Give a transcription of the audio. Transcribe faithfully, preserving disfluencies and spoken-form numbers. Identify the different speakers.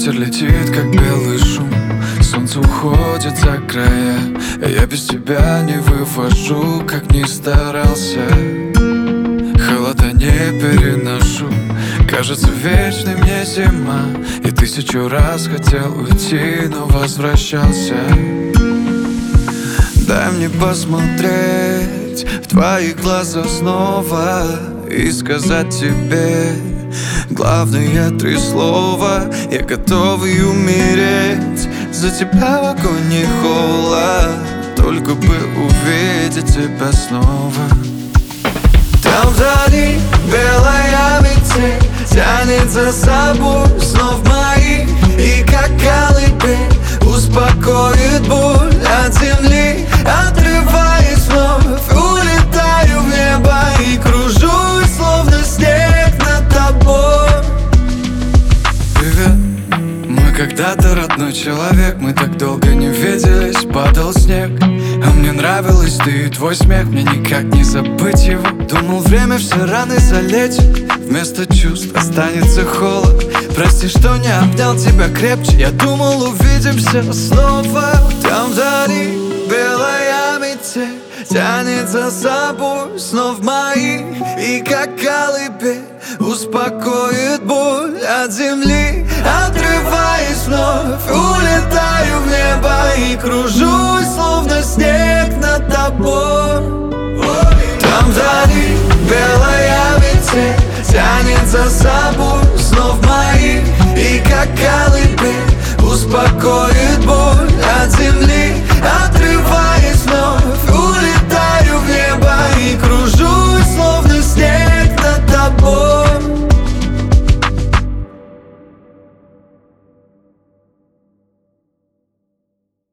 Speaker 1: Ветер летит, как белый шум, солнце уходит за края, а я без тебя не вывожу, как ни старался. Холода не переношу, кажется вечной мне зима. И тысячу раз хотел уйти, но возвращался. Дай мне посмотреть в твои глаза снова и сказать тебе главные три слова. Я готовый умереть за тебя в огонь и холод, только бы увидеть тебя снова. Там вдали белая метель тянет за собой снов моих, и как колыбель успокоит боль от земли. Отрываясь вновь, улетаю в небо и кружусь, словно снег над тобой. Привет, мы когда-то родной человек, мы так долго не виделись, падал снег. А мне нравилось ты и твой смех, мне никак не забыть его. Думал, время все раны залечит, вместо чувств останется холод. Прости, что не обнял тебя крепче, я думал, увидимся снова. Там вдали белая метель тянет за собой снов моих, и как колыбель успокоит боль от земли. Отрываясь вновь, улетаю в небо и кружусь, словно снег над тобой. Там вдали белая метель тянет за собой снов моих, и как колыбель успокоит